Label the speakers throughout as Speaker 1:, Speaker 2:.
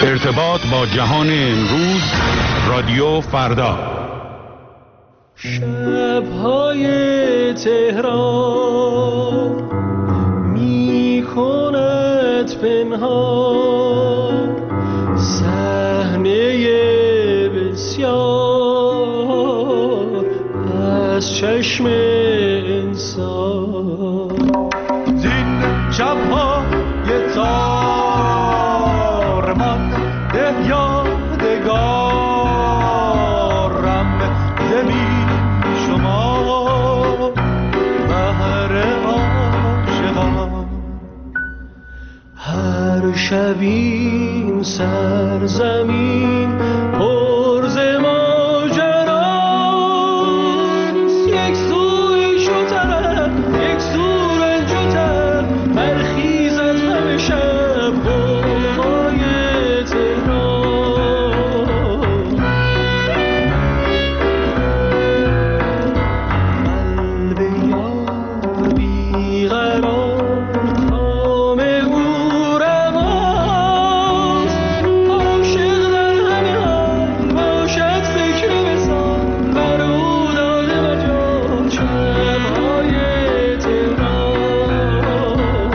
Speaker 1: ارتباط با جهان امروز، رادیو فردا.
Speaker 2: شب‌های تهران می‌کند پنهان صحنه بسیار از چشم انسان. زین شب‌های تارمان ده یادگارم زمین شما بهر عاشقان. هر شبین سرزمین پر ز ماجراست، یک سوی شوتر یک سو رنجوتر برخیزد همه شب غوغای تهران. قلب یار بیقرار کام او رواست، عاشق در همه حال باشد فکر وصال بر او داده مجال شب‌های تهران.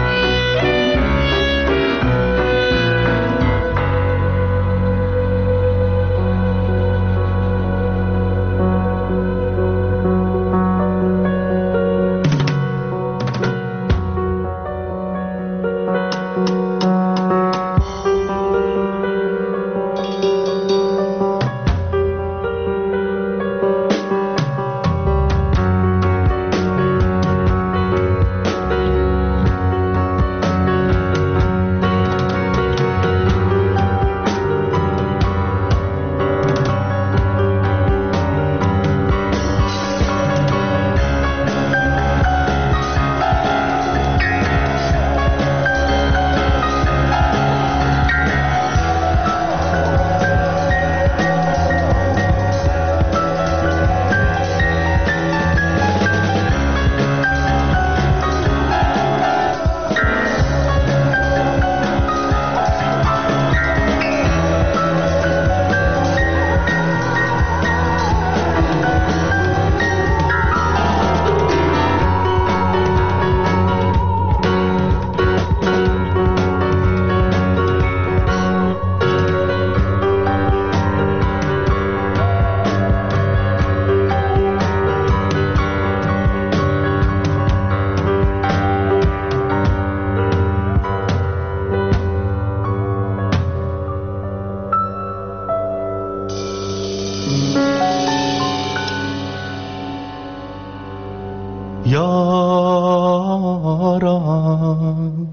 Speaker 2: یاران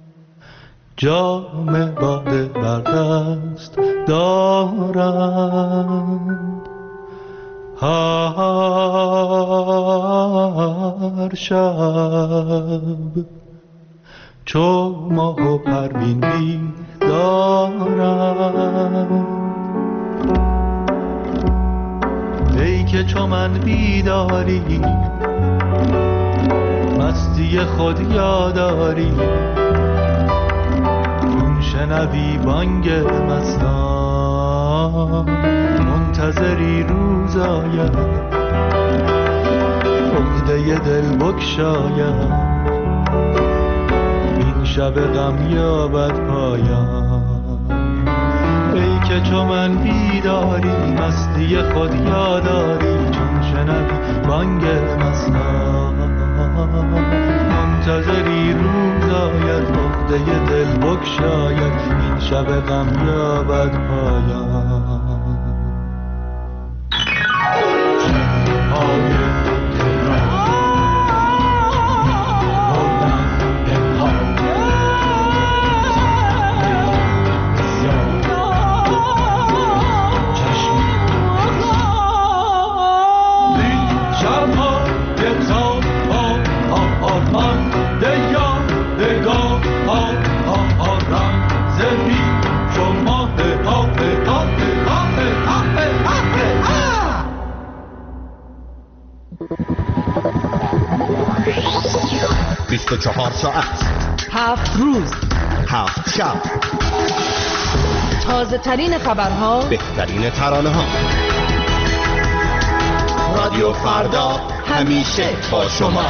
Speaker 2: جام باده بر دست دارند، هر شب چو ماه و پروین بیدارند. ای که چو من بیداری مستی خود یاداری، چون شنوی بانگ مستان منتظری روز آید، عقده دل بگشاید، این شب غم یابد پایان. ای که چو من بیداری مستی خود یاداری، چون شنوی بانگ مستان منتظری روز آید، عقده دل بگشاید، این شب غم یابد پایان.
Speaker 3: چهار ساعت
Speaker 4: 7 روز
Speaker 3: 7 شب تازه ترین خبرها،
Speaker 4: بهترین ترانه ها. رادیو فردا همیشه با شما.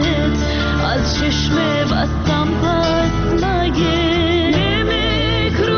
Speaker 5: چشم بستم پس مگه نمیکرو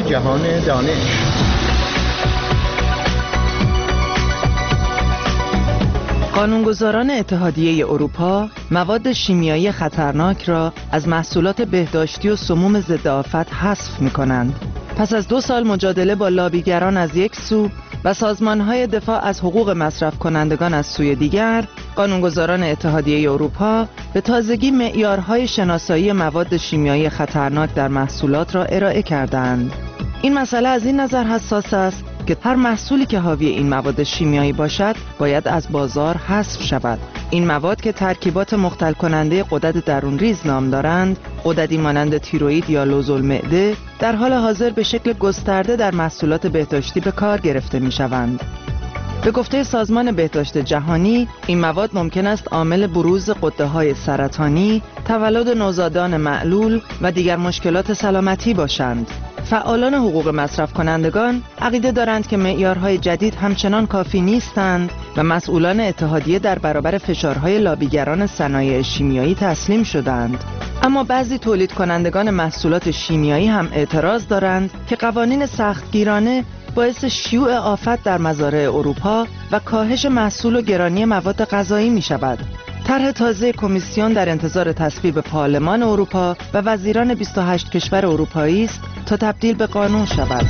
Speaker 4: جهان دانش.
Speaker 3: قانونگذاران اتحادیه اروپا مواد شیمیایی خطرناک را از محصولات بهداشتی و سموم ضد آفت حذف می‌کنند. پس از 2 سال مجادله با لابیگران از یک سو و سازمان‌های دفاع از حقوق مصرف کنندگان از سوی دیگر، قانونگذاران اتحادیه اروپا به تازگی معیارهای شناسایی مواد شیمیایی خطرناک در محصولات را ارائه کردند. این مسئله از این نظر حساس است که هر محصولی که حاوی این مواد شیمیایی باشد باید از بازار حذف شود. این مواد که ترکیبات مختل کننده غدد درون ریز نام دارند، غددی مانند تیروئید یا لوزالمعده، در حال حاضر به شکل گسترده در محصولات بهداشتی به کار گرفته می شوند. به گفته سازمان بهداشت جهانی، این مواد ممکن است عامل بروز غده‌های سرطانی، تولد نوزادان معلول و دیگر مشکلات سلامتی باشند. فعالان حقوق مصرف کنندگان عقیده دارند که معیارهای جدید همچنان کافی نیستند و مسئولان اتحادیه در برابر فشارهای لابیگران صنایع شیمیایی تسلیم شدند. اما بعضی تولید کنندگان محصولات شیمیایی هم اعتراض دارند که قوانین سختگیرانه باعث شیوع آفت در مزارع اروپا و کاهش محصول و گرانی مواد غذایی می شود. طرح تازه کمیسیون در انتظار تصویب پارلمان اروپا و وزیران 28 کشور اروپایی است تا تبدیل به قانون شود.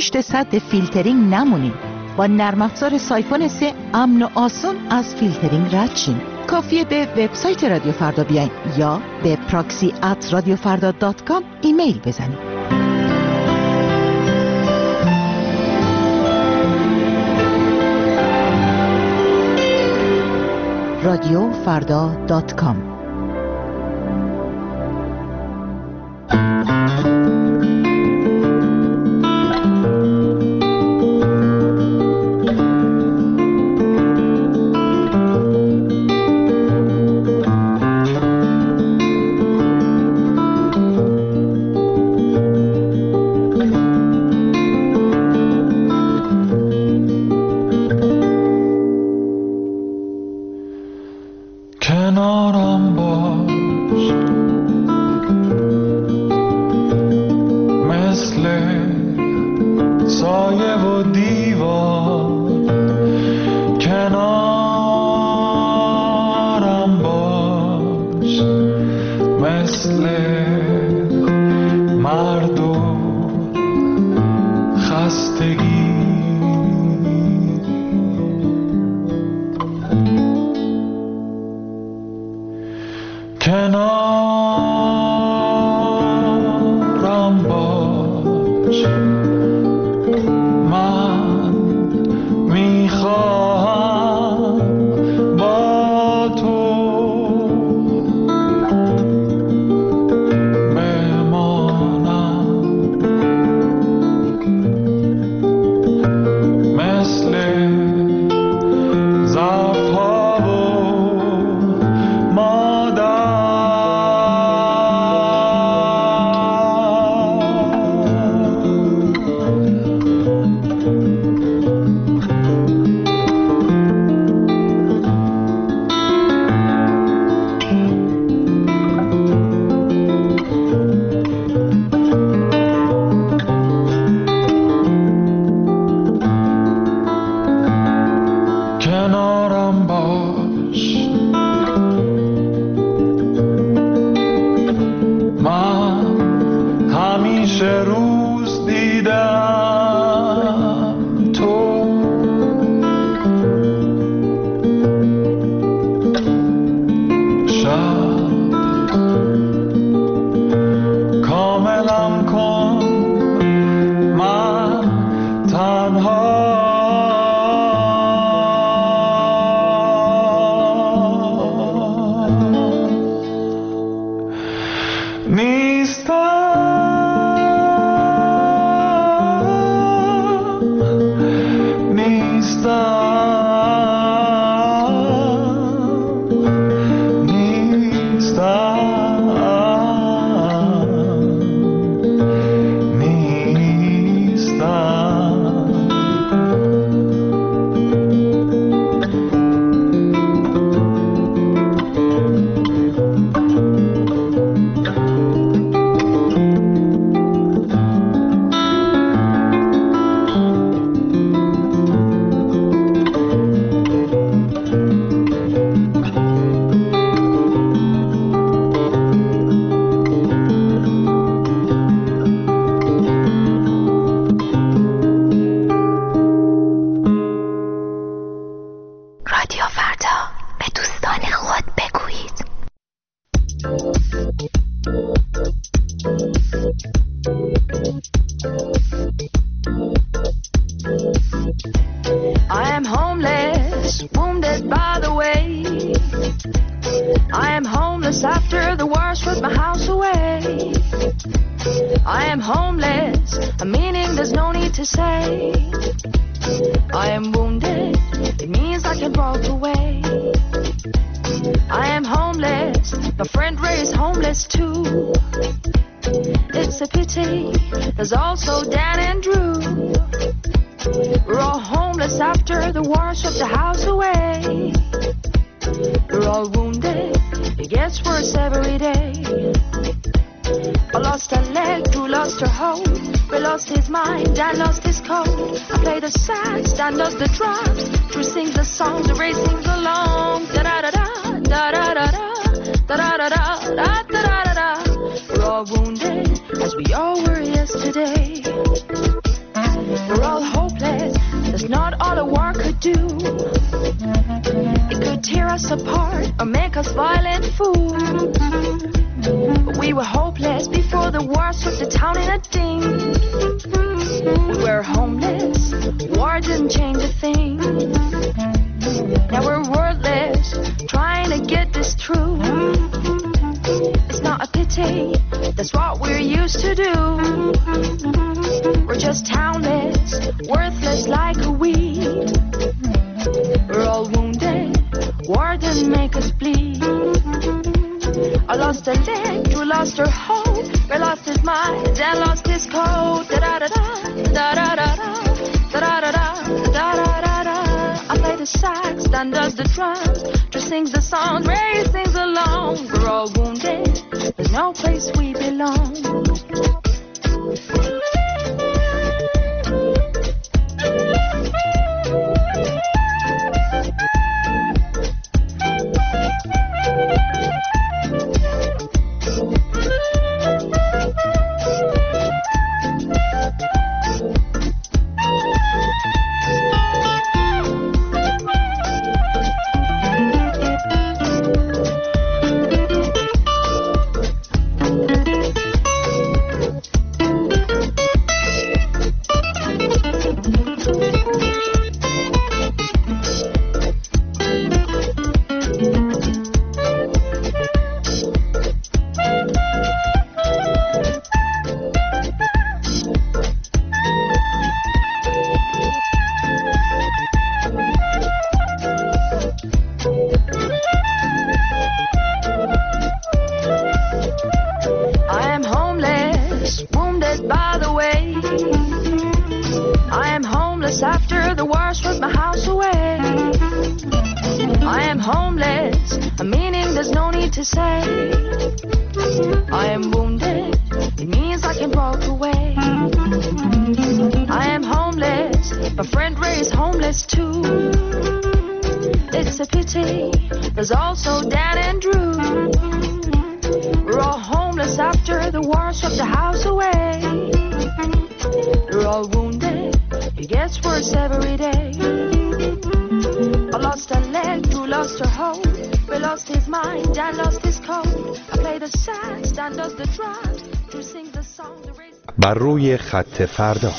Speaker 5: پشت سد فیلترینگ نمونید. با نرم افزار سایفون 3 امن و آسان از فیلترینگ رد شین. کافیه به وبسایت رادیو فردا بیاین یا به proxy@radiofarda.com ایمیل بزنید. radiofarda.com
Speaker 2: کنارم باش مثل سایه و دیوار، کنارم باش مثل مرد و خستگی. کنارم باش، من میخواهم با تو بمانم، مثل ظرف‌ها و مادر. کنارم باش، من همیشه روز دیدم تو شب کاملم کن، من تنها
Speaker 6: I am homeless, wounded by the way. I am homeless after the war swept my house away. I am homeless, a meaning there's no need to say. I am wounded, it means I can walk away. I am homeless, my friend Ray is homeless too. It's a pity, there's also Dan and Drew. We're all homeless after the war swept the house away. We're all wounded, it gets worse every day. I lost a leg, Drew lost her hope. Ray lost his mind, Dan lost his coat. I play the sax, Dan does the drums. Drew sings the songs, Ray sings along. Da-da-da-da, da-da-da-da, da-da-da-da, da-da-da-da. We're all wounded, as we all were yesterday. not all a war could do. It could tear us apart or make us violent fools. But we were hopeless before the war struck the town in a ding. We were homeless, war didn't change a thing. Now we're wordless, trying to get this through. It's not a pity, that's what we're used to do. We're just townless, worthless like a weed. We're all wounded, war didn't make us bleed. I lost a leg, Drew lost her hope, Ray lost his mind, Dan lost his code. Da-da-da-da, da-da-da-da, da-da-da-da, da-da-da-da. I play the sax, Dan does the drums, Drew sings the songs, Ray sings along. We're all wounded, there's no place we belong. There's also Dan and Drew. We're all homeless after the war swept the house away. We're all wounded, it gets worse every day. I lost a leg, Drew lost her hope, Ray lost his mind, Dan lost his code. I play the sax, Dan does the drums, Drew sings the song.
Speaker 7: بر روی خط فردا.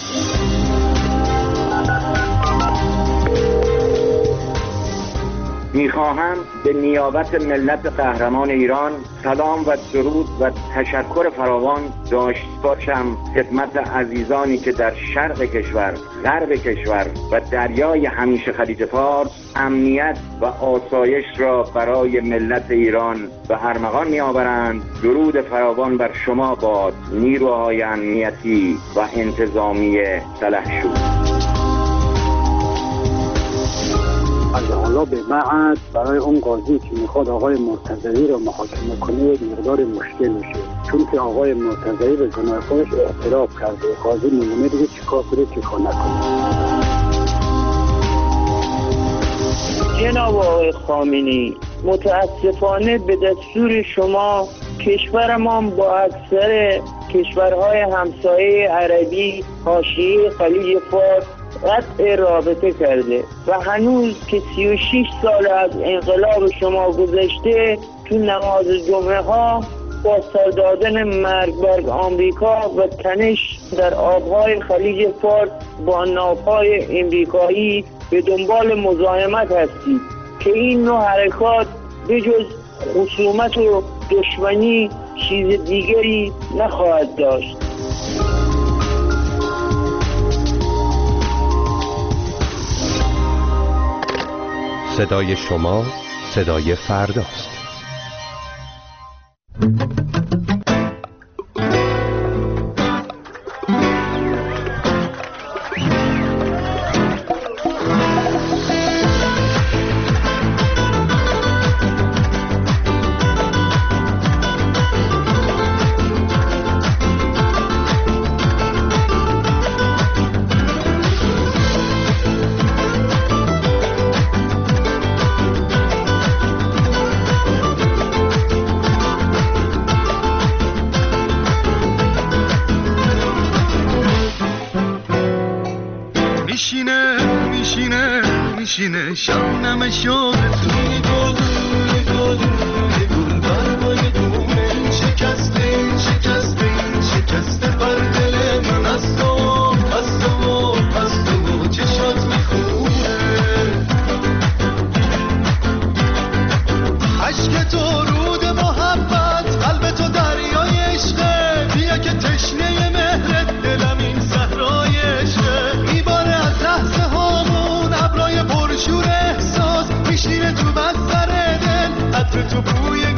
Speaker 8: میخواهم به نیابت ملت قهرمان ایران سلام و درود و تشکر فراوان داشت باشم خدمت عزیزانی که در شرق کشور، غرب کشور و دریای همیشه خلیج فارس امنیت و آسایش را برای ملت ایران به ارمغان می‌آورند. درود فراوان بر شما باد، نیروهای امنیتی و انتظامی سلحشور.
Speaker 9: از حالا به بعد برای اون قاضی که میخواد آقای مرتضوی رو محاکمه کنه یک مقدار مشکل میشه، چون که آقای مرتضوی به گناه خودش اعتراف کرده. قاضی میمونه دیگه چیکار کنه چیکار نکنه.
Speaker 10: جناب آقای خامنه‌ای، متاسفانه به دستور شما کشور ما با اکثر کشورهای همسایه عربی حاشیه خلیج فارس قطع رابطه کرده و هنوز که 36 سال از انقلاب شما گذشته تو نماز جمعه ها با سر دادن مرگ بر آمریکا و تنش در آبهای خلیج فارس با ناوهای امریکایی به دنبال مزاحمت هستید که این نوع حرکات بجز خصومت و دشمنی چیز دیگری نخواهد داشت.
Speaker 7: صدای شما صدای فرداست.
Speaker 2: دوربین شبنم شوق توی گل گل گل برای دونه شکسته بر دل من از تو چشات میخونه عشق تو رود محبت قلب تو دریای عشقه بیا که تشنه مهرت دلم این صحرای عشقه میباره از لحظه هامون ابرای پرشور احساس میشینه تو بستر دل عطر تو بوی